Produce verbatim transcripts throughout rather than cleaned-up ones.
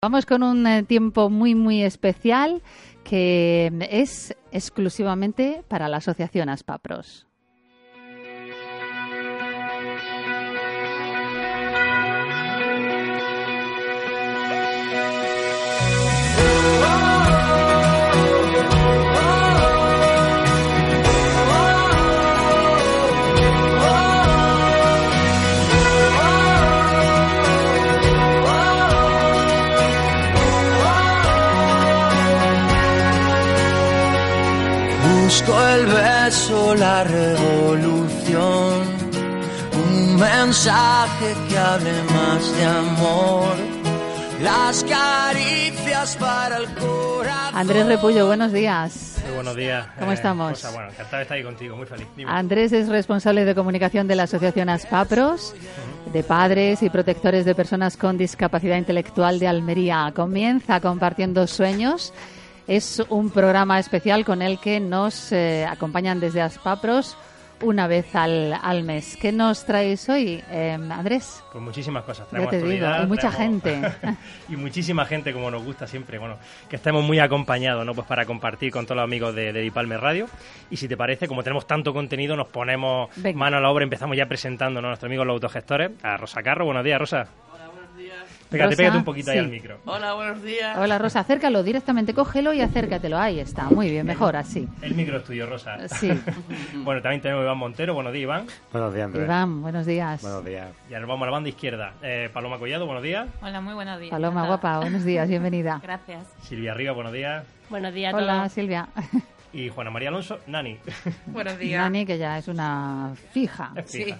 Vamos con un eh, tiempo muy, muy especial que es exclusivamente para la Asociación Aspapros. Busco el beso, la revolución, un mensaje que hable más de amor, las caricias para el corazón. Andrés Repullo, buenos días. Muy buenos días. ¿Cómo eh, estamos? Cosa, bueno, encantado de estar ahí contigo, muy feliz. Dime. Andrés es responsable de comunicación de la Asociación Aspapros, de padres y protectores de personas con discapacidad intelectual de Almería. Comienza compartiendo sueños. Es un programa especial con el que nos eh, acompañan desde Aspapros una vez al, al mes. ¿Qué nos traéis hoy, eh, Andrés? Pues muchísimas cosas. Ya te digo, y mucha traemos... gente. y muchísima gente, como nos gusta siempre, bueno, que estemos muy acompañados, ¿no? Pues para compartir con todos los amigos de, de Dipalme Radio. Y si te parece, como tenemos tanto contenido, nos ponemos Venga. mano a la obra, empezamos ya presentando, ¿no?, a nuestros amigos los autogestores. A Rosa Carro, buenos días, Rosa. Pégate, Rosa, pégate un poquito sí. ahí al micro. Hola, buenos días. Hola, Rosa, acércalo directamente, cógelo y acércatelo. Ahí está, muy bien, mejor así. El micro es tuyo, Rosa. Sí. Bueno, también tenemos a Iván Montero. Buenos días, Iván. Buenos días, Andrés. Iván, buenos días. Buenos días. Y ahora nos vamos a la banda izquierda. Eh, Paloma Collado, buenos días. Hola, muy buenos días. Paloma, Nada. guapa, buenos días, bienvenida. Gracias. Silvia Riva, buenos días. Buenos días a Hola, todos. Silvia. Y Juana María Alonso, Nani. Buenos días. Nani, que ya es una fija Es fija.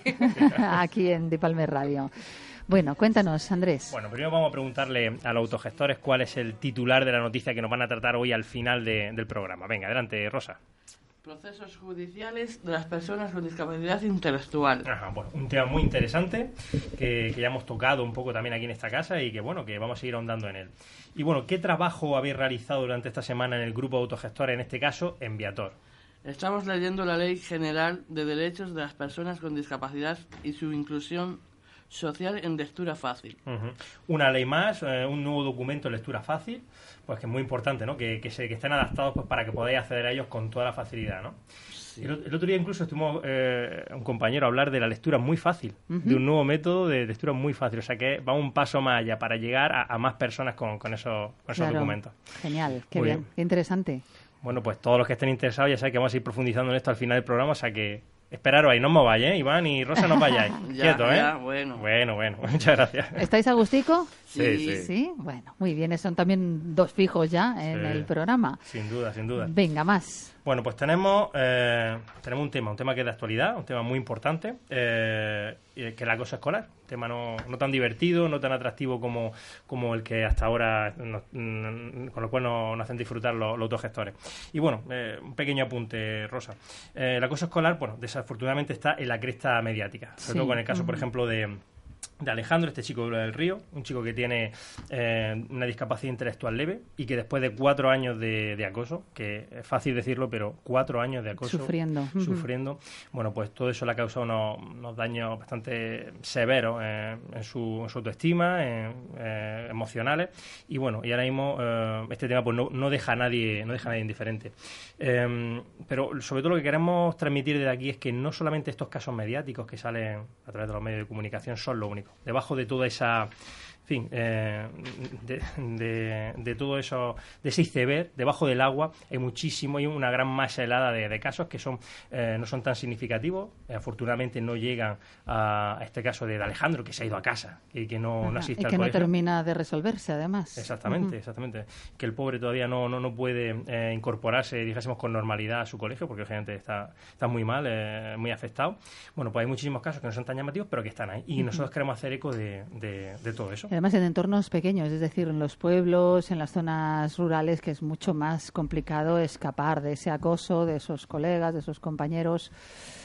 aquí en Dipalme Radio. Bueno, cuéntanos, Andrés. Bueno, primero vamos a preguntarle a los autogestores cuál es el titular de la noticia que nos van a tratar hoy al final de- del programa. Venga, adelante, Rosa. Procesos judiciales de las personas con discapacidad intelectual. Ajá, bueno, un tema muy interesante que, que ya hemos tocado un poco también aquí en esta casa y que, bueno, que vamos a seguir ahondando en él. Y, bueno, ¿qué trabajo habéis realizado durante esta semana en el grupo de autogestores, en este caso, en Viator? Estamos leyendo la Ley General de Derechos de las Personas con Discapacidad y su inclusión social en lectura fácil. Ujú. Una ley más, eh, un nuevo documento de lectura fácil, pues que es muy importante, ¿no? Que, que, se, que estén adaptados pues para que podáis acceder a ellos con toda la facilidad, ¿no? Sí. El, el otro día incluso estuvimos eh, un compañero a hablar de la lectura muy fácil, de un nuevo método de lectura muy fácil, o sea que va un paso más allá para llegar a, a más personas con, con esos, con esos Claro. documentos. Genial, qué Muy bien, bien. qué interesante. Bueno, pues todos los que estén interesados ya saben que vamos a ir profundizando en esto al final del programa, o sea que esperaros ahí, no os mováis, ¿eh? Iván y Rosa, no os vayáis. Ya, Quietos, ¿eh? ya, bueno. Bueno, bueno, muchas gracias. ¿Estáis a gustico? Sí, sí. Sí, bueno, muy bien, son también dos fijos ya en Sí. el programa. Sin duda, sin duda. Venga, más. Bueno, pues tenemos eh, tenemos un tema, un tema que es de actualidad, un tema muy importante, eh, que es el acoso escolar. Un tema no, no tan divertido, no tan atractivo como, como el que hasta ahora, nos- mm, con lo cual nos, nos hacen disfrutar los, los autogestores. Y bueno, eh, un pequeño apunte, Rosa. Eh, el acoso escolar, bueno, desafortunadamente está en la cresta mediática, sobre Sí. todo con el caso, por ejemplo, de... de Alejandro, este chico del Río, un chico que tiene eh, una discapacidad intelectual leve y que después de cuatro años de, de acoso, que es fácil decirlo, pero cuatro años de acoso, Sufriendo. Ujú. sufriendo, bueno, pues todo eso le ha causado unos, unos daños bastante severos eh, en, su, en su autoestima, en, eh, emocionales, y bueno, y ahora mismo eh, este tema pues no, no deja a nadie, no deja a nadie indiferente. Eh, pero sobre todo lo que queremos transmitir desde aquí es que no solamente estos casos mediáticos que salen a través de los medios de comunicación son lo único. Debajo de toda esa, en fin, eh, de, de, de todo eso, de ese iceberg, debajo del agua, hay muchísimo, hay una gran masa helada de, de casos que son eh, no son tan significativos. Eh, afortunadamente no llegan a, a este caso de Alejandro, que se ha ido a casa y que no, no Ajá, asiste y al que no colegio. termina de resolverse, además. Exactamente, Ujú. exactamente. Que el pobre todavía no, no, no puede eh, incorporarse, dijésemos, con normalidad a su colegio, porque obviamente está, está muy mal, eh, muy afectado. Bueno, pues hay muchísimos casos que no son tan llamativos, pero que están ahí. Y nosotros queremos hacer eco de, de, de todo eso. Y además en entornos pequeños, es decir, en los pueblos, en las zonas rurales, que es mucho más complicado escapar de ese acoso, de esos colegas, de esos compañeros.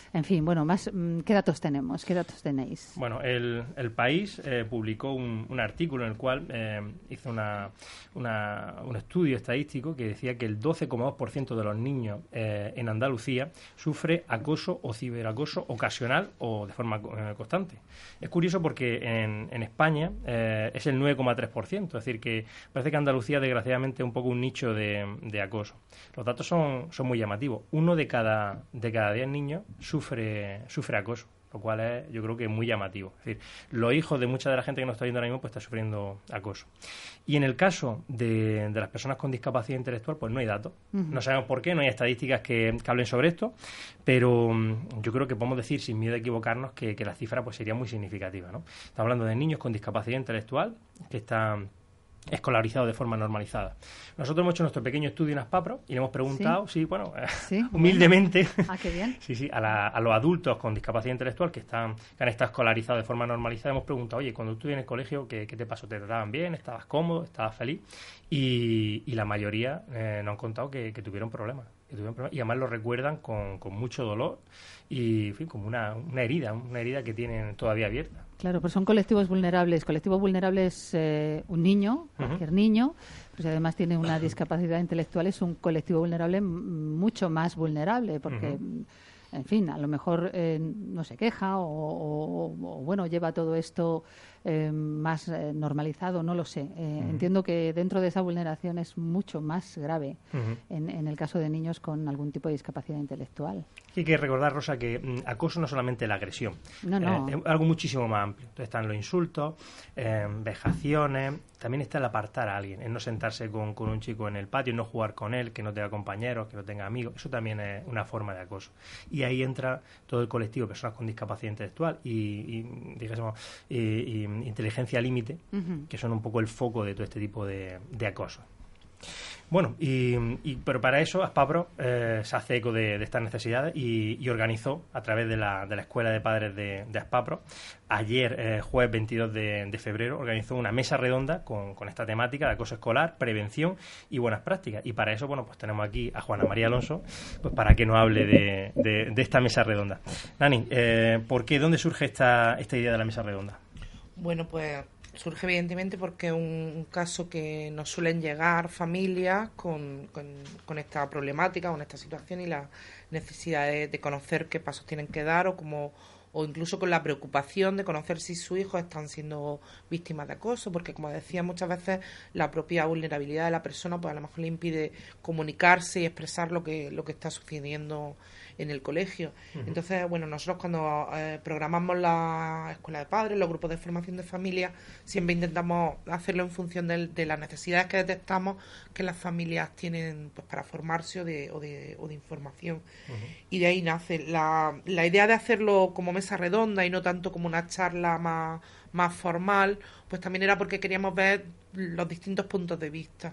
En fin, bueno, más ¿qué datos tenemos? ¿Qué datos tenéis? Bueno, el, el País eh, publicó un, un artículo en el cual eh, hizo una, una, un estudio estadístico que decía que el doce coma dos por ciento de los niños eh, en Andalucía sufre acoso o ciberacoso ocasional o de forma eh, constante. Es curioso porque en, en España eh, es el nueve coma tres por ciento, es decir, que parece que Andalucía desgraciadamente es un poco un nicho de, de acoso. Los datos son, son muy llamativos. Uno de cada, de cada diez niños sufre, sufre acoso, lo cual es, yo creo que muy llamativo. Es decir, los hijos de mucha de la gente que nos está viendo ahora mismo pues está sufriendo acoso. Y en el caso de, de las personas con discapacidad intelectual, pues no hay datos. Uh-huh. No sabemos por qué, no hay estadísticas que, que hablen sobre esto, pero um, yo creo que podemos decir, sin miedo a equivocarnos, que, que la cifra pues sería muy significativa, ¿no? Estamos hablando de niños con discapacidad intelectual que están escolarizado de forma normalizada. Nosotros hemos hecho nuestro pequeño estudio en Aspapro y le hemos preguntado, sí, sí bueno, ¿Sí? humildemente, bueno. Ah, qué bien. sí, sí, a, la, a los adultos con discapacidad intelectual que están que han estado escolarizados de forma normalizada, hemos preguntado, oye, cuando tú en el colegio, ¿qué, qué te pasó? ¿Te trataban bien? ¿Estabas cómodo? ¿Estabas feliz? Y, y la mayoría eh, nos han contado que, que tuvieron problemas. Que tuvieron problemas y además lo recuerdan con, con mucho dolor y, en fin, como una, una herida, una herida que tienen todavía abierta. Claro, pues son colectivos vulnerables. Colectivo vulnerable es eh, un niño, cualquier uh-huh. niño, pues si además tiene una discapacidad intelectual, es un colectivo vulnerable mucho más vulnerable, porque, uh-huh. en fin, a lo mejor eh, no se queja o, o, o, bueno, lleva todo esto eh, más eh, normalizado, no lo sé. Eh, uh-huh. Entiendo que dentro de esa vulneración es mucho más grave uh-huh. en, en el caso de niños con algún tipo de discapacidad intelectual. Hay que recordar, Rosa, que mm, acoso no es solamente la agresión, no, no. Eh, es algo muchísimo más amplio. Entonces están los insultos, eh, vejaciones, también está el apartar a alguien, el no sentarse con, con un chico en el patio, no jugar con él, que no tenga compañeros, que no tenga amigos, eso también es una forma de acoso. Y ahí entra todo el colectivo de personas con discapacidad intelectual y, y digamos, y, y inteligencia límite, uh-huh. que son un poco el foco de todo este tipo de, de acoso. Bueno, y, y, pero para eso Aspapro eh, se hace eco de, de estas necesidades y, y organizó a través de la, de la Escuela de Padres de, de Aspapro, ayer, eh, jueves veintidós de, de febrero, organizó una mesa redonda con, con esta temática de acoso escolar, prevención y buenas prácticas. Y para eso, bueno, pues tenemos aquí a Juana María Alonso, pues para que nos hable de, de, de esta mesa redonda. Nani, eh, ¿por qué? ¿Dónde surge esta, esta idea de la mesa redonda? Bueno, pues surge evidentemente porque es un caso que nos suelen llegar familias con, con, con esta problemática, con esta situación y la necesidad de, de conocer qué pasos tienen que dar o como o incluso con la preocupación de conocer si sus hijos están siendo víctimas de acoso, porque como decía muchas veces la propia vulnerabilidad de la persona pues a lo mejor le impide comunicarse y expresar lo que lo que está sucediendo en el colegio. Uh-huh. Entonces, bueno, nosotros cuando eh, programamos la escuela de padres, los grupos de formación de familia, siempre intentamos hacerlo en función de, de las necesidades que detectamos que las familias tienen pues para formarse o de, o de, o de información. Uh-huh. Y de ahí nace la, la idea de hacerlo como mesa redonda y no tanto como una charla más, más formal, pues también era porque queríamos ver los distintos puntos de vista,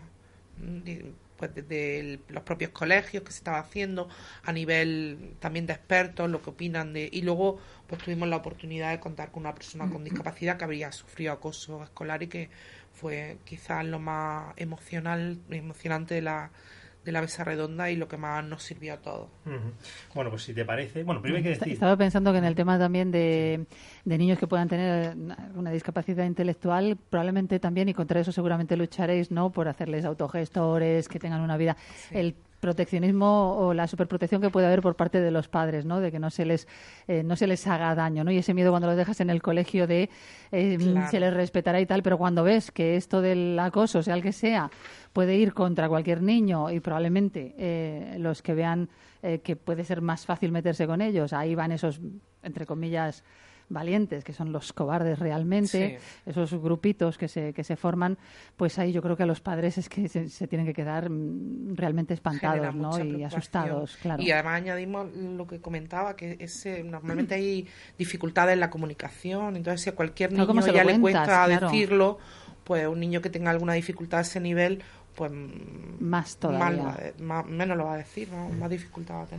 pues desde los propios colegios que se estaba haciendo, a nivel también de expertos, lo que opinan de, y luego pues tuvimos la oportunidad de contar con una persona con discapacidad que había sufrido acoso escolar y que fue quizás lo más emocional, emocionante de la de la mesa redonda y lo que más nos sirvió a todos. Uh-huh. Bueno, pues si te parece... Bueno, primero hay que decir... Estaba pensando que en el tema también de, de niños que puedan tener una discapacidad intelectual, probablemente también, y contra eso seguramente lucharéis, ¿no?, por hacerles autogestores, que tengan una vida... Sí. El proteccionismo o la superprotección que puede haber por parte de los padres, ¿no?, de que no se les eh, no se les haga daño, ¿no?, y ese miedo cuando los dejas en el colegio de eh, claro. se les respetará y tal, pero cuando ves que esto del acoso, sea el que sea, puede ir contra cualquier niño y probablemente eh, los que vean eh, que puede ser más fácil meterse con ellos, ahí van esos, entre comillas, valientes, que son los cobardes realmente, sí. esos grupitos que se que se forman, pues ahí yo creo que a los padres es que se, se tienen que quedar realmente espantados, ¿no?, y asustados, claro. Y además añadimos lo que comentaba, que ese, normalmente hay dificultades en la comunicación, entonces si a cualquier niño no, ya le cuesta claro. decirlo, pues un niño que tenga alguna dificultad a ese nivel, pues más todavía. Más, más, menos lo va a decir, ¿no? Más dificultad va a tener.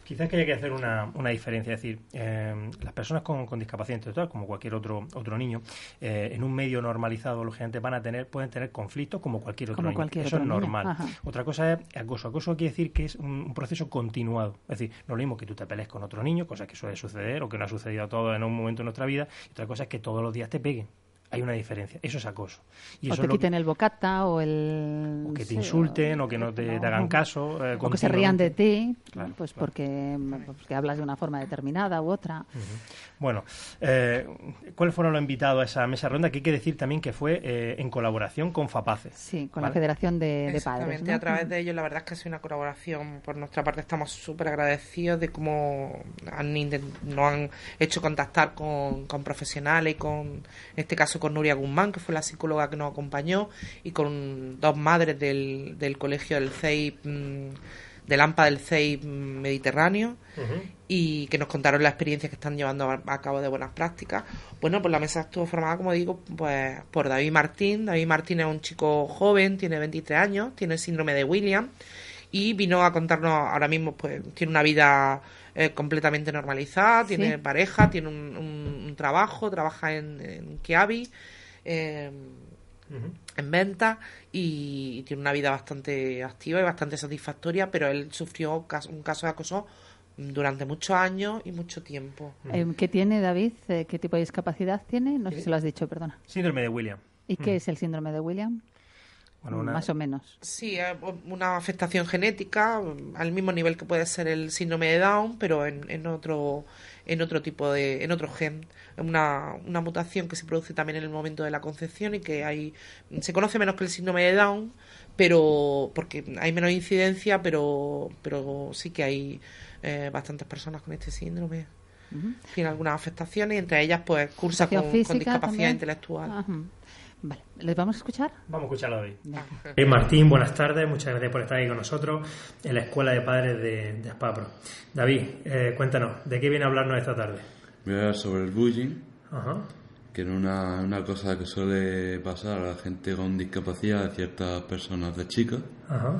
Quizás que haya que hacer una, una diferencia, es decir, eh, las personas con, con discapacidad intelectual, como cualquier otro otro niño, eh, en un medio normalizado, lógicamente van a tener, pueden tener conflictos como cualquier otro como niño. Cualquier Eso otro es niño. normal. Ajá. Otra cosa es acoso. Acoso quiere decir que es un, un proceso continuado. Es decir, no es lo mismo que tú te pelees con otro niño, cosa que suele suceder o que no ha sucedido a todos en un momento de nuestra vida. Y otra cosa es que todos los días te peguen. Hay una diferencia, eso es acoso. Y o eso te es lo quiten que, el bocata o el... o que te sí, insulten o que no te, no, te hagan caso. Eh, o que se rían de ti, claro, pues claro. Porque, porque hablas de una forma determinada u otra. Uh-huh. Bueno, eh, ¿cuáles fueron los invitados a esa mesa redonda? Que hay que decir también que fue eh, en colaboración con FAPACE. Sí, con ¿vale? la Federación de, de Padres. Exactamente, ¿no? a través de ellos la verdad es que ha sido una colaboración. Por nuestra parte estamos súper agradecidos de cómo han intent- nos han hecho contactar con, con profesionales y con, en este caso con Nuria Guzmán, que fue la psicóloga que nos acompañó, y con dos madres del, del colegio del C E I P, del AMPA del C E I P Mediterráneo, uh-huh. y que nos contaron la experiencia que están llevando a, a cabo de buenas prácticas. Bueno, pues la mesa estuvo formada, como digo, pues por David Martín. David Martín es un chico joven, tiene veintitrés años, tiene el síndrome de Williams, y vino a contarnos ahora mismo, pues tiene una vida eh, completamente normalizada, tiene ¿Sí? pareja, tiene un, un, un trabajo, trabaja en, en Kiabi, eh, uh-huh. en venta, y, y tiene una vida bastante activa y bastante satisfactoria, pero él sufrió un caso de acoso durante muchos años y mucho tiempo. Uh-huh. ¿Qué tiene David? ¿Qué tipo de discapacidad tiene? No sé si lo has dicho, perdona. Síndrome de Williams. ¿Y uh-huh. qué es el síndrome de Williams? Bueno, una... Más o menos. Sí, una afectación genética al mismo nivel que puede ser el síndrome de Down, pero en, en otro en otro tipo de en otro gen, una, una mutación que se produce también en el momento de la concepción y que hay se conoce menos que el síndrome de Down, pero porque hay menos incidencia, pero pero sí que hay eh, bastantes personas con este síndrome. Uh-huh. Tienen algunas afectaciones y entre ellas pues cursa con, con discapacidad también. Intelectual. Uh-huh. Vale, ¿les vamos a escuchar? Vamos a escucharlo hoy. Hey, Martín, buenas tardes, muchas gracias por estar aquí con nosotros en la Escuela de Padres de, de Aspapro. David, eh, cuéntanos, ¿de qué viene a hablarnos esta tarde? Voy a hablar sobre el bullying, Ajá. que es una, una cosa que suele pasar a la gente con discapacidad, a ciertas personas de chicas, Ajá.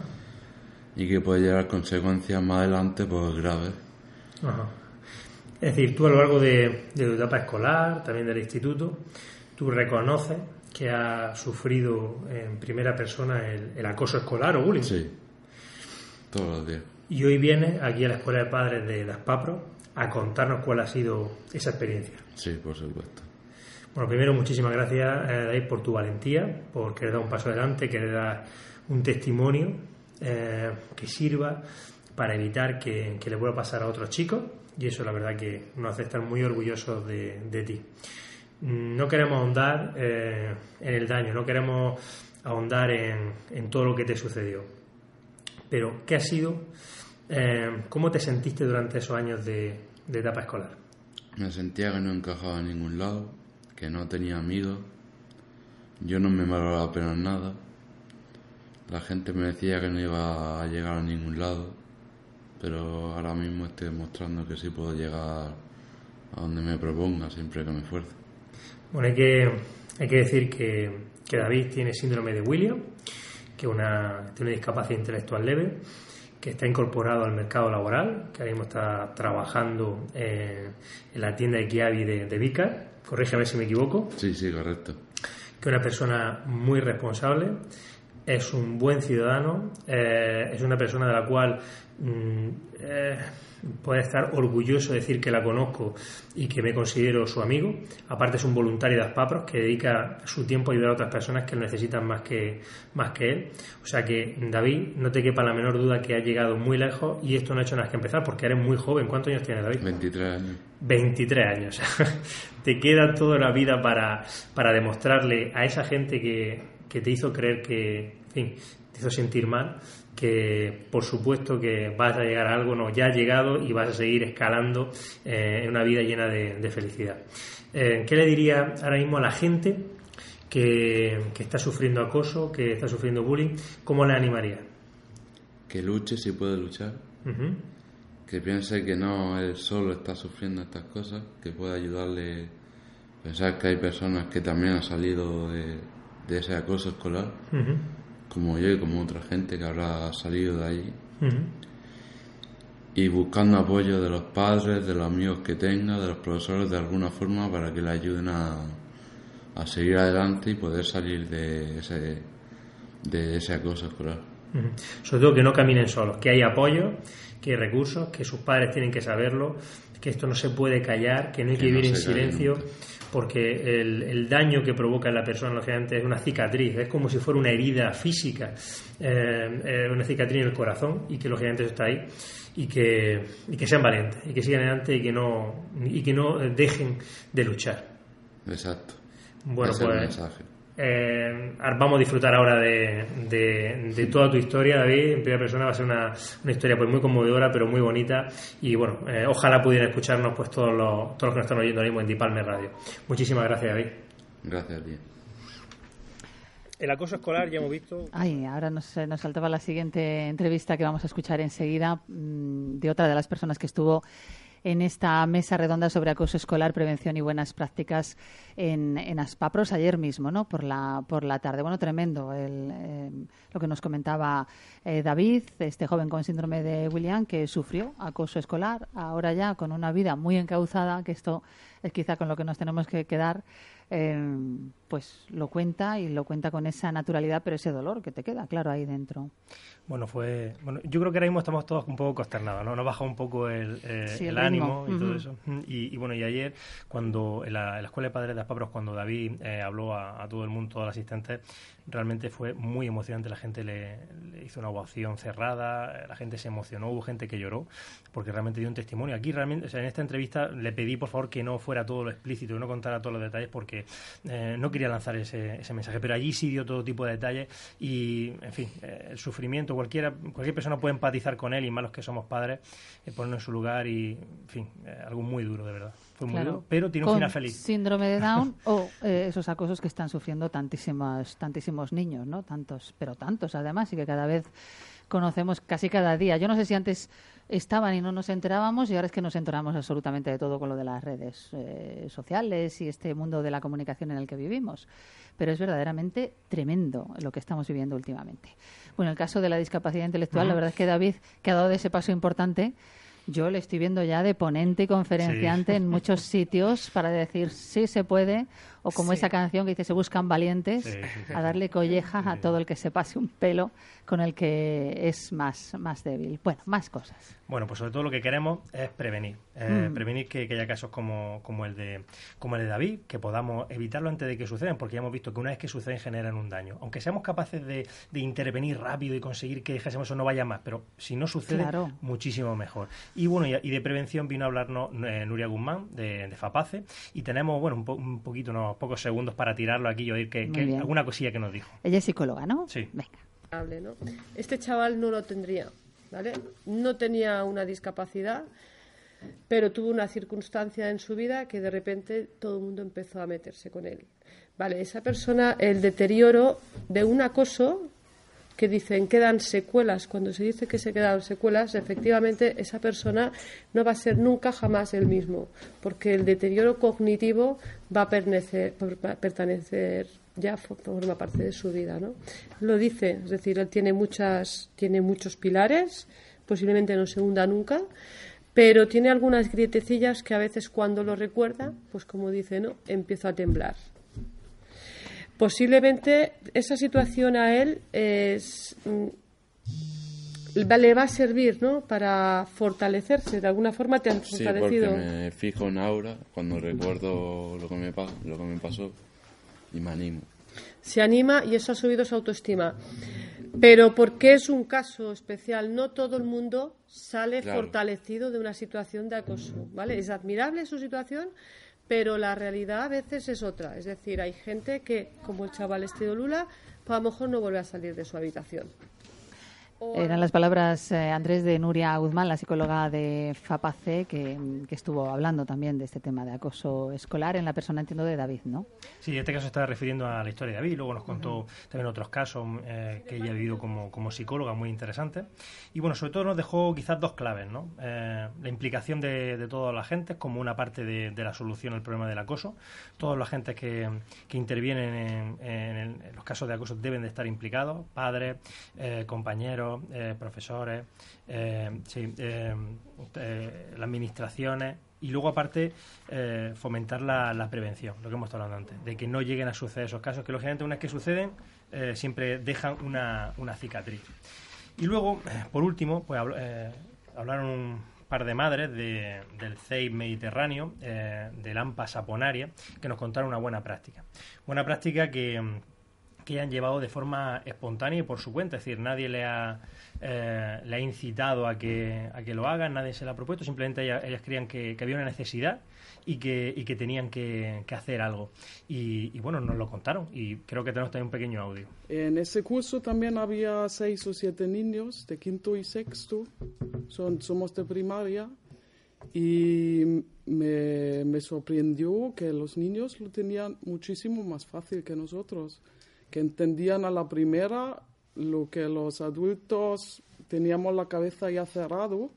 y que puede llevar consecuencias más adelante pues graves. Ajá. Es decir, tú a lo largo de, de tu etapa escolar, también del instituto, tú reconoces que ha sufrido en primera persona el, el acoso escolar o bullying. Sí, todos los días. Y hoy vienes aquí a la Escuela de Padres de Las Papros a contarnos cuál ha sido esa experiencia. Sí, por supuesto. Bueno, primero, muchísimas gracias, eh, David, por tu valentía, por querer dar un paso adelante, querer dar un testimonio eh, que sirva para evitar que, que le vuelva a pasar a otros chicos, y eso la verdad que nos hace estar muy orgullosos de, de ti. No queremos ahondar eh, en el daño, no queremos ahondar en, en todo lo que te sucedió. Pero, ¿qué ha sido? Eh, ¿Cómo te sentiste durante esos años de, de etapa escolar? Me sentía que no encajaba en ningún lado, que no tenía amigos, yo no me valoraba apenas nada, la gente me decía que no iba a llegar a ningún lado, pero ahora mismo estoy demostrando que sí puedo llegar a donde me proponga siempre que me esfuerce. Bueno, hay que, hay que decir que, que David tiene síndrome de Williams, que una, tiene una discapacidad intelectual leve, que está incorporado al mercado laboral, que ahora mismo está trabajando eh, en la tienda de Kiabi de, de Vícar. Corrígeme si me equivoco. Sí, sí, correcto. Que es una persona muy responsable, es un buen ciudadano, eh, es una persona de la cual mm, eh, puede estar orgulloso de decir que la conozco y que me considero su amigo. Aparte es un voluntario de Aspapros que dedica su tiempo a ayudar a otras personas que lo necesitan más que, más que él. O sea que, David, no te quepa la menor duda que has llegado muy lejos y esto no ha hecho nada que empezar porque eres muy joven. ¿Cuántos años tienes, David? veintitrés años. veintitrés años. Te queda toda la vida para, para demostrarle a esa gente que, que te hizo creer que, en fin, te hizo sentir mal, que por supuesto que vas a llegar a algo, no, ya has llegado y vas a seguir escalando eh, en una vida llena de, de felicidad. Eh, ¿Qué le diría ahora mismo a la gente que, que está sufriendo acoso, que está sufriendo bullying? ¿Cómo le animaría? Que luche si puede luchar, uh-huh. que piense que no él solo está sufriendo estas cosas, que puede ayudarle a pensar que hay personas que también han salido de, de ese acoso escolar, uh-huh. como yo y como otra gente que habrá salido de ahí, uh-huh. y buscando apoyo de los padres, de los amigos que tenga, de los profesores de alguna forma para que le ayuden a, a seguir adelante y poder salir de ese, de ese acoso escolar. Uh-huh. Sobre todo que no caminen solos, que hay apoyo, que hay recursos, que sus padres tienen que saberlo, que esto no se puede callar, que no hay que, que vivir no en silencio, porque el, el daño que provoca en la persona, lógicamente, es una cicatriz, es como si fuera una herida física, eh, eh, una cicatriz en el corazón, y que lógicamente eso está ahí, y que, y que sean valientes, y que sigan adelante, y que no, y que no dejen de luchar. Exacto. Bueno, ese pues... es el mensaje. Eh, vamos a disfrutar ahora de, de, de toda tu historia, David. En primera persona va a ser una, una historia pues muy conmovedora, pero muy bonita, y bueno, eh, ojalá pudieran escucharnos pues todos los, todos los que nos están oyendo ahora mismo en Dipalme Radio. Muchísimas gracias, David. Gracias a ti. El acoso escolar ya hemos visto. Ay, ahora nos, nos saltaba la siguiente entrevista que vamos a escuchar enseguida mmm, de otra de las personas que estuvo en esta mesa redonda sobre acoso escolar, prevención y buenas prácticas en, en Aspapros ayer mismo, ¿no? Por la por la tarde. Bueno, tremendo el, eh, lo que nos comentaba eh, David, este joven con síndrome de William que sufrió acoso escolar, ahora ya con una vida muy encauzada, que esto es quizá con lo que nos tenemos que quedar. Eh, pues lo cuenta y lo cuenta con esa naturalidad, pero ese dolor que te queda, claro, ahí dentro. Bueno, fue bueno. Yo creo que ahora mismo estamos todos un poco consternados, ¿no? Nos baja un poco el, eh, sí, el, el ánimo y uh-huh. todo eso. Y, y bueno, y ayer, cuando en la, en la Escuela de Padres de Aspapros, cuando David eh, habló a, a todo el mundo, todos los asistentes, realmente fue muy emocionante. La gente le, le hizo una ovación cerrada, la gente se emocionó, hubo gente que lloró, porque realmente dio un testimonio. Aquí realmente, o sea, en esta entrevista le pedí, por favor, que no fuera todo lo explícito, que no contara todos los detalles, porque eh, no quería lanzar ese, ese mensaje, pero allí sí dio todo tipo de detalles y, en fin, eh, el sufrimiento, cualquiera, cualquier persona puede empatizar con él, y más los que somos padres, eh, ponernos en su lugar y, en fin, eh, algo muy duro, de verdad. Fue muy claro. duro, pero tiene un Con final feliz. Síndrome de Down o eh, esos acosos que están sufriendo tantísimos, tantísimos niños, ¿no? Tantos, pero tantos además, y que cada vez conocemos casi cada día. Yo no sé si antes estaban y no nos enterábamos, y ahora es que nos enteramos absolutamente de todo con lo de las redes eh, sociales y este mundo de la comunicación en el que vivimos. Pero es verdaderamente tremendo lo que estamos viviendo últimamente. Bueno, el caso de la discapacidad intelectual, uh-huh. la verdad es que David, que ha dado de ese paso importante, yo le estoy viendo ya de ponente y conferenciante sí. en muchos sitios para decir sí se puede, o como sí. esa canción que dice se buscan valientes, sí, sí, sí. a darle colleja sí. a todo el que se pase un pelo con el que es más, más débil. Bueno, más cosas. Bueno, pues sobre todo lo que queremos es prevenir. Eh, mm. Prevenir que, que haya casos como, como, el de, como el de David, que podamos evitarlo antes de que sucedan, porque ya hemos visto que una vez que suceden generan un daño. Aunque seamos capaces de, de intervenir rápido y conseguir que eso no vaya más, pero si no sucede, claro. muchísimo mejor. Y bueno, y, y de prevención vino a hablarnos eh, Nuria Guzmán, de, de FAPACE, y tenemos, bueno, un, po, un poquito, unos pocos segundos para tirarlo aquí y oír que, que alguna cosilla que nos dijo. Ella es psicóloga, ¿no? Sí. Venga. ¿no? Este chaval no lo tendría, ¿vale? No tenía una discapacidad, pero tuvo una circunstancia en su vida que de repente todo el mundo empezó a meterse con él. Vale, esa persona, el deterioro de un acoso, que dicen quedan secuelas, cuando se dice que se quedan secuelas, efectivamente esa persona no va a ser nunca jamás el mismo, porque el deterioro cognitivo va a pertenecer, va a pertenecer ya forma parte de su vida, ¿no? Lo dice, es decir, él tiene muchas, tiene muchos pilares, posiblemente no se hunda nunca, pero tiene algunas grietecillas que a veces cuando lo recuerda, pues como dice, ¿no?, empieza a temblar. Posiblemente esa situación a él es, le va a servir, ¿no?, para fortalecerse. De alguna forma te han fortalecido. Sí, porque me fijo en Aura cuando recuerdo lo que me, lo que me pasó y me animo. Se anima y eso ha subido su autoestima. Pero porque es un caso especial, no todo el mundo sale claro. fortalecido de una situación de acoso, ¿vale? Es admirable su situación, pero la realidad a veces es otra. Es decir, hay gente que, como el chaval este de Lula, pues a lo mejor no vuelve a salir de su habitación. Eran las palabras, eh, Andrés, de Nuria Guzmán, la psicóloga de FAPACE, que, que estuvo hablando también de este tema de acoso escolar en la persona, entiendo, de David, ¿no? Sí, en este caso está refiriendo a la historia de David, luego nos contó uh-huh. también otros casos eh, que ella ha vivido como, como psicóloga, muy interesantes. Y bueno, sobre todo nos dejó quizás dos claves, ¿no? Eh, la implicación de, de toda la gente como una parte de, de la solución al problema del acoso. Todos los agentes que, que intervienen en, en, en los casos de acoso deben de estar implicados, padres, eh, compañeros, compañeros, eh, profesores, eh, sí, eh, eh, las administraciones. Y luego, aparte, eh, fomentar la, la prevención, lo que hemos estado hablando antes, de que no lleguen a suceder esos casos, que lógicamente una vez que suceden, eh, siempre dejan una, una cicatriz. Y luego, eh, por último, pues eh, hablaron un par de madres de, del C E I Mediterráneo, eh, del AMPA Saponaria, que nos contaron una buena práctica. Buena práctica que... que han llevado de forma espontánea y por su cuenta, es decir, nadie le ha, eh, le ha incitado a que, a que lo hagan, nadie se lo ha propuesto, simplemente ellas, ellas creían que, que había una necesidad y que, y que tenían que, que hacer algo. Y, y bueno, nos lo contaron y creo que tenemos también un pequeño audio. En ese curso también había seis o siete niños de quinto y sexto, Son, somos de primaria, y me, me sorprendió que los niños lo tenían muchísimo más fácil que nosotros, que entendían a la primera lo que los adultos teníamos la cabeza ya cerrado,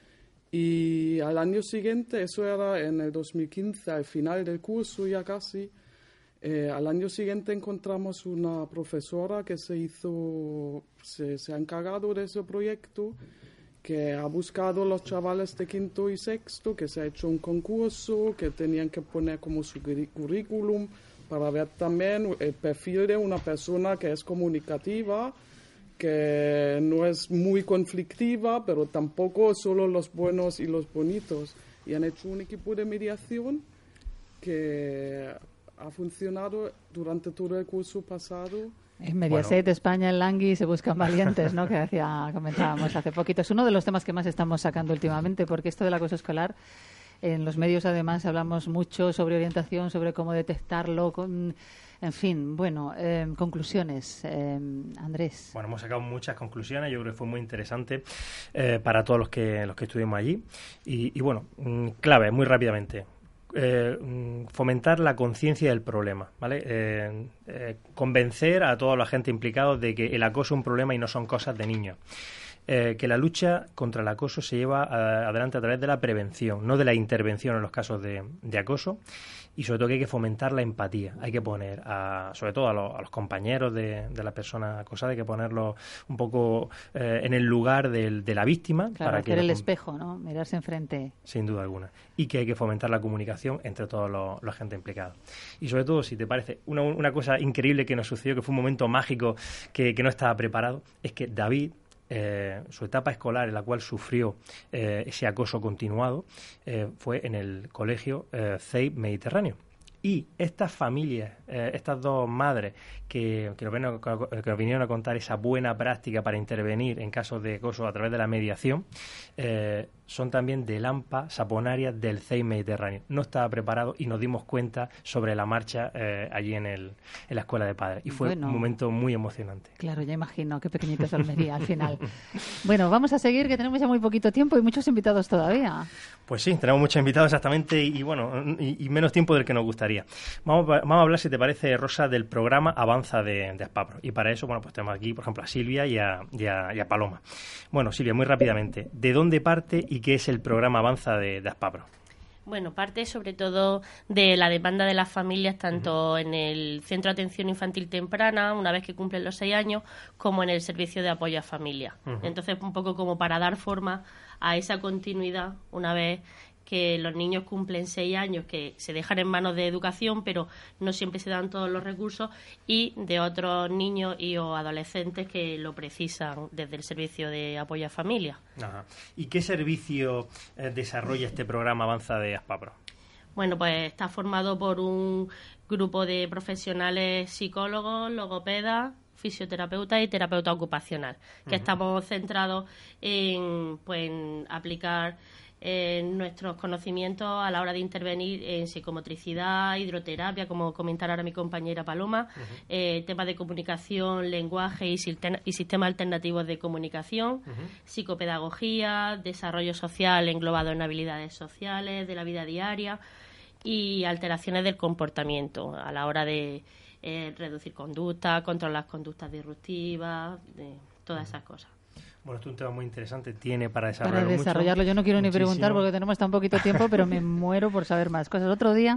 y al año siguiente, eso era en el dos mil quince, al final del curso ya casi, eh, al año siguiente encontramos una profesora que se hizo, se, se ha encargado de ese proyecto, que ha buscado los chavales de quinto y sexto, que se ha hecho un concurso, que tenían que poner como su currículum, para ver también el perfil de una persona que es comunicativa, que no es muy conflictiva, pero tampoco solo los buenos y los bonitos. Y han hecho un equipo de mediación que ha funcionado durante todo el curso pasado. En Mediaset, Bueno. España, en Langui se buscan valientes, ¿no? Que hacía, comentábamos hace poquito. Es uno de los temas que más estamos sacando últimamente, porque esto del acoso escolar, en los medios además hablamos mucho sobre orientación, sobre cómo detectarlo, con, en fin, bueno, eh, conclusiones. Eh, Andrés. Bueno, hemos sacado muchas conclusiones, yo creo que fue muy interesante eh, para todos los que, los que estuvimos allí. Y, y bueno, mm, clave, muy rápidamente. Eh, fomentar la conciencia del problema, ¿vale? Eh, eh, convencer a toda la gente implicada de que el acoso es un problema y no son cosas de niños. Eh, que la lucha contra el acoso se lleva a, adelante a través de la prevención, no de la intervención en los casos de, de acoso, y sobre todo que hay que fomentar la empatía, hay que poner, a, sobre todo a, lo, a los compañeros de, de la persona acosada, hay que ponerlos un poco eh, en el lugar del, de la víctima. Claro, para hacer que el lo, espejo, ¿no? Mirarse enfrente. Sin duda alguna. Y que hay que fomentar la comunicación entre todos los, los agentes implicados. Y sobre todo, si te parece, una, una cosa increíble que nos sucedió, que fue un momento mágico que, que no estaba preparado, es que David, Eh, su etapa escolar en la cual sufrió eh, ese acoso continuado eh, fue en el colegio eh, C E I Mediterráneo. Y estas familias, eh, estas dos madres que, que, nos ven, que nos vinieron a contar esa buena práctica para intervenir en casos de acoso a través de la mediación, eh, son también del AMPA Saponaria del C E I Mediterráneo. No estaba preparado y nos dimos cuenta sobre la marcha eh, allí en, el, en la escuela de padres. Y fue Bueno. un momento muy emocionante. Claro, ya imagino, qué pequeñito es Almería al final. Bueno, vamos a seguir, que tenemos ya muy poquito tiempo y muchos invitados todavía. Pues sí, tenemos muchos invitados exactamente y, y bueno, y, y menos tiempo del que nos gustaría. Vamos, vamos a hablar, si te parece, Rosa, del programa Avanza de, de Aspapro. Y para eso, bueno, pues tenemos aquí, por ejemplo, a Silvia y a, y a, y a Paloma. Bueno, Silvia, muy rápidamente, ¿de dónde parte y qué es el programa Avanza de, de Aspapro? Bueno, parte sobre todo de la demanda de las familias, tanto uh-huh. en el Centro de Atención Infantil Temprana, una vez que cumplen los seis años, como en el Servicio de Apoyo a Familia. Uh-huh. Entonces, un poco como para dar forma a esa continuidad, una vez que los niños cumplen seis años, que se dejan en manos de educación, pero no siempre se dan todos los recursos, y de otros niños y o adolescentes que lo precisan desde el Servicio de Apoyo a Familia. Ajá. ¿Y qué servicio eh, desarrolla este programa Avanza de Aspapro? Bueno, pues está formado por un grupo de profesionales psicólogos, logopedas, fisioterapeuta y terapeuta ocupacional, que uh-huh. estamos centrados en, pues, en aplicar eh, nuestros conocimientos a la hora de intervenir en psicomotricidad, hidroterapia, como comentara ahora mi compañera Paloma, uh-huh. eh, temas de comunicación, lenguaje y, sistema, y sistemas alternativos de comunicación, uh-huh. psicopedagogía, desarrollo social englobado en habilidades sociales de la vida diaria y alteraciones del comportamiento a la hora de Eh, reducir conductas, controlar las conductas disruptivas, de todas esas cosas. Bueno, esto es un tema muy interesante, tiene para desarrollarlo. Para desarrollarlo, mucho, yo no quiero muchísimo. ni preguntar porque tenemos tan poquito tiempo, pero me muero por saber más cosas. Otro día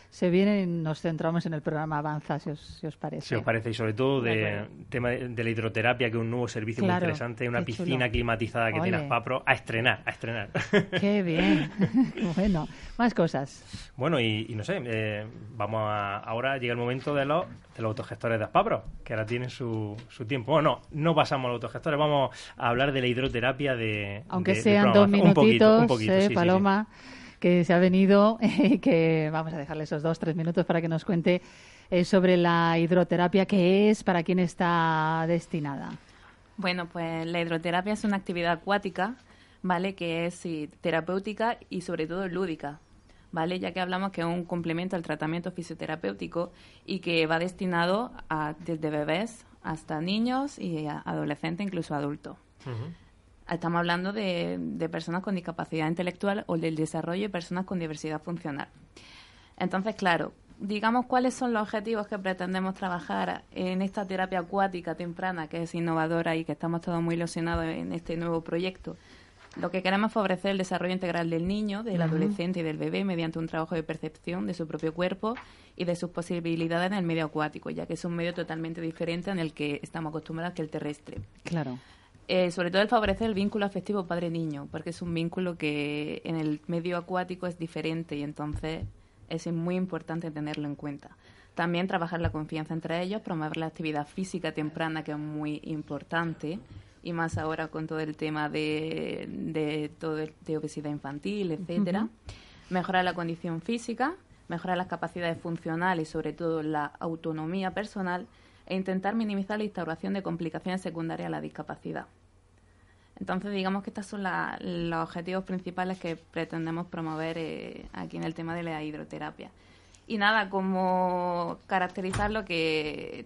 se viene y nos centramos en el programa Avanza, si os, si os parece. Si os parece, y sobre todo de, de tema de, de la hidroterapia, que es un nuevo servicio claro, muy interesante, una piscina chulo. climatizada que Oye. tiene Aspapro, a estrenar, a estrenar. Qué bien. Bueno, más cosas. Bueno, y, y no sé, eh, vamos a, ahora llega el momento de los, de los autogestores de Aspapro, que ahora tienen su, su tiempo. Bueno, no, no pasamos a los autogestores, vamos a hablar de la hidroterapia de... Aunque de, sean de dos un poquito, minutitos, un poquito, eh, sí, sí, Paloma, sí. que se ha venido y que vamos a dejarle esos dos, tres minutos para que nos cuente eh, sobre la hidroterapia, qué es, para quién está destinada. Bueno, pues la hidroterapia es una actividad acuática, ¿vale? Que es sí, terapéutica y sobre todo lúdica, ¿vale? Ya que hablamos que es un complemento al tratamiento fisioterapéutico y que va destinado a desde bebés hasta niños y a adolescentes, incluso adultos. Uh-huh. Estamos hablando de, de personas con discapacidad intelectual o del desarrollo de personas con diversidad funcional. Entonces, claro, digamos cuáles son los objetivos que pretendemos trabajar en esta terapia acuática temprana, que es innovadora y que estamos todos muy ilusionados en este nuevo proyecto. Lo que queremos es favorecer el desarrollo integral del niño, del uh-huh. adolescente y del bebé mediante un trabajo de percepción de su propio cuerpo y de sus posibilidades en el medio acuático, ya que es un medio totalmente diferente en el que estamos acostumbrados que el terrestre. Claro. Eh, sobre todo el favorecer el vínculo afectivo padre-niño, porque es un vínculo que en el medio acuático es diferente y entonces es muy importante tenerlo en cuenta. También trabajar la confianza entre ellos, promover la actividad física temprana, que es muy importante, y más ahora con todo el tema de, de, todo el, de obesidad infantil, etcétera. Uh-huh. Mejorar la condición física, mejorar las capacidades funcionales y sobre todo la autonomía personal, e intentar minimizar la instauración de complicaciones secundarias a la discapacidad. Entonces, digamos que estos son la, los objetivos principales que pretendemos promover eh, aquí en el tema de la hidroterapia. Y nada, como caracterizarlo, que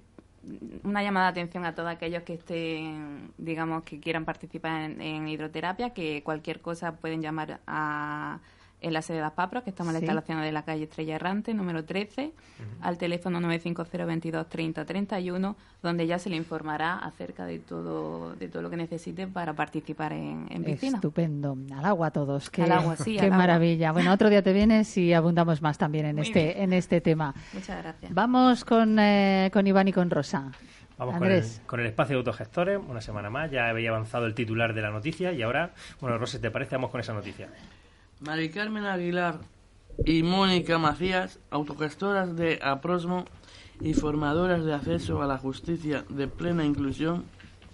una llamada de atención a todos aquellos que estén, digamos, que quieran participar en, en hidroterapia, que cualquier cosa pueden llamar a... en la sede de Aspapro, que estamos en la sí. instalación de la calle Estrella Errante, número trece, uh-huh. al teléfono nueve cinco cero, veintidós, treinta, treinta y uno, donde ya se le informará acerca de todo de todo lo que necesite para participar en, en piscina. Estupendo. Al agua todos. Qué, al agua, sí, qué al maravilla. Agua. Bueno, otro día te vienes y abundamos más también en, este, en este tema. Muchas gracias. Vamos con, eh, con Iván y con Rosa. Vamos con el, con el espacio de autogestores, una semana más. Ya había avanzado el titular de la noticia y ahora, bueno, Rosa, ¿te parece? Vamos con esa noticia. Mari Carmen Aguilar y Mónica Macías, autogestoras de Aprosmo y formadoras de acceso a la justicia de plena inclusión,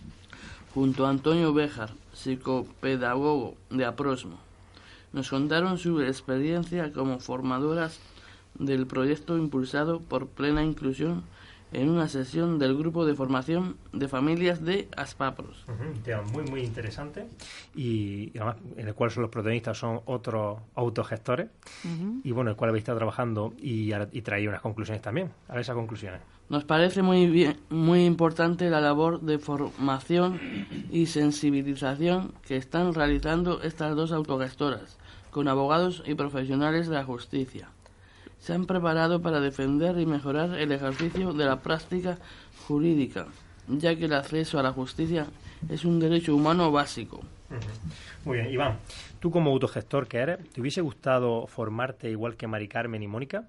junto a Antonio Béjar, psicopedagogo de Aprosmo, nos contaron su experiencia como formadoras del proyecto impulsado por Plena Inclusión en una sesión del grupo de formación de familias de Aspapros. Uh-huh, un tema muy, muy interesante y, y además en el cual son los protagonistas son otros autogestores uh-huh. y bueno, el cual habéis estado trabajando y, y traído unas conclusiones también. A ver esas conclusiones. Nos parece muy bien, muy importante la labor de formación y sensibilización que están realizando estas dos autogestoras con abogados y profesionales de la justicia. Se han preparado para defender y mejorar el ejercicio de la práctica jurídica, ya que el acceso a la justicia es un derecho humano básico. Uh-huh. Muy bien, Iván, tú como autogestor que eres, ¿te hubiese gustado formarte igual que Mari Carmen y Mónica?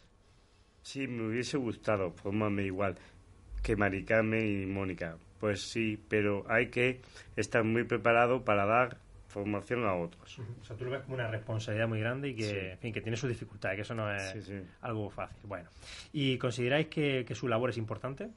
Sí, me hubiese gustado formarme igual que Mari Carmen y Mónica. Pues sí, pero hay que estar muy preparado para dar formación a otros. Uh-huh. O sea, tú lo ves como una responsabilidad muy grande y que, sí. en fin, que tiene sus dificultades, que eso no es sí, sí. algo fácil. Bueno, ¿y consideráis que, que su labor es importante?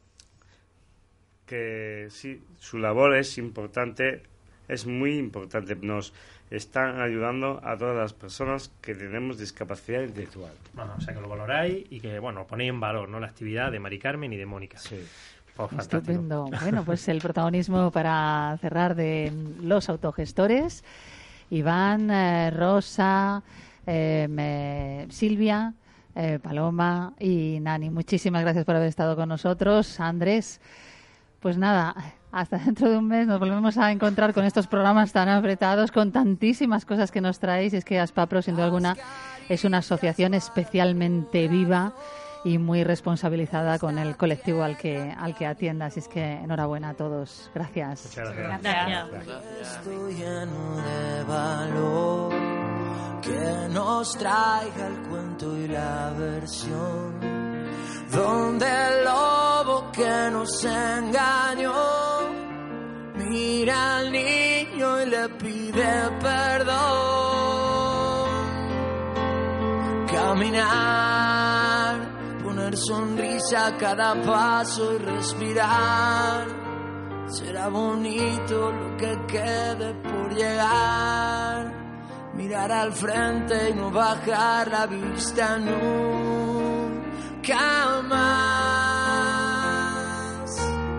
Que sí, su labor es importante, es muy importante. Nos están ayudando a todas las personas que tenemos discapacidad intelectual. Ajá, o sea, que lo valoráis y que, bueno, ponéis en valor, ¿no?, la actividad de Mari Carmen y de Mónica. Sí. Oh, estupendo. Bueno, pues el protagonismo para cerrar de los autogestores. Iván, eh, Rosa, eh, me, Silvia, eh, Paloma y Nani. Muchísimas gracias por haber estado con nosotros. Andrés, pues nada, hasta dentro de un mes nos volvemos a encontrar con estos programas tan apretados, con tantísimas cosas que nos traéis. Es que Aspapro, sin duda alguna, es una asociación especialmente viva y muy responsabilizada con el colectivo al que al que atienda. Así es que enhorabuena a todos. Gracias. Muchas gracias. Gracias. Estoy lleno de valor, que nos traiga el cuento y la versión, donde el lobo que nos engañó mira al niño y le pide perdón. Caminar, poner sonrisa a cada paso y respirar, será bonito lo que quede por llegar. Mirar al frente y no bajar la vista nunca más.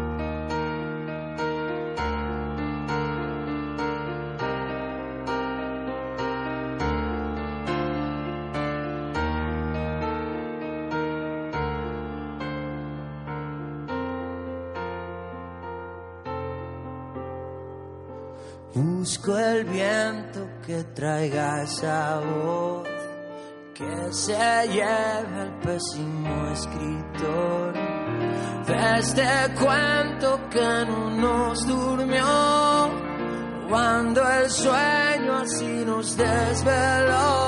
Busco el viento que traiga esa voz, que se lleve al pésimo escritor de este cuento que no nos durmió, cuando el sueño así nos desveló.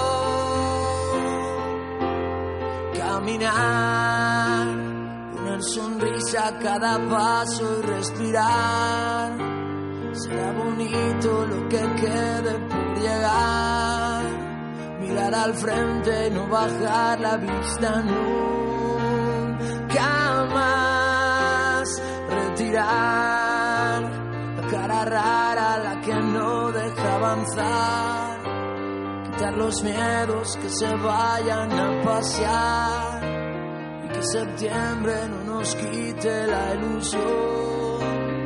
Caminar, poner sonrisa a cada paso y respirar, será bonito lo que quede por llegar. Mirar al frente y no bajar la vista nunca más. Retirar la cara rara, la que no deja avanzar. Quitar los miedos que se vayan a pasear, y que septiembre no nos quite la ilusión.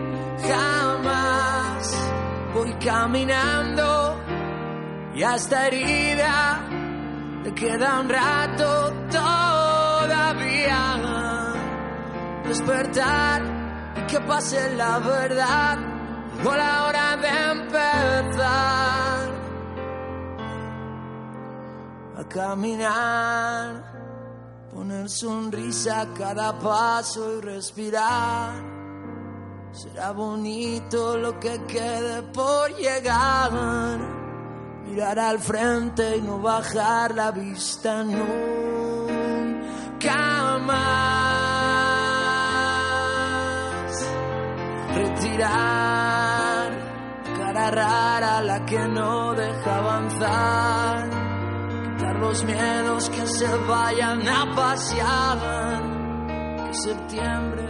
Jamás voy caminando y a esta herida le queda un rato todavía. Despertar y que pase la verdad, llegó la hora de empezar a caminar, poner sonrisa a cada paso y respirar. Será bonito lo que quede por llegar. Mirar al frente y no bajar la vista nunca más. Retirar cara rara, la que no deja avanzar. Quitar los miedos que se vayan a pasear, que septiembre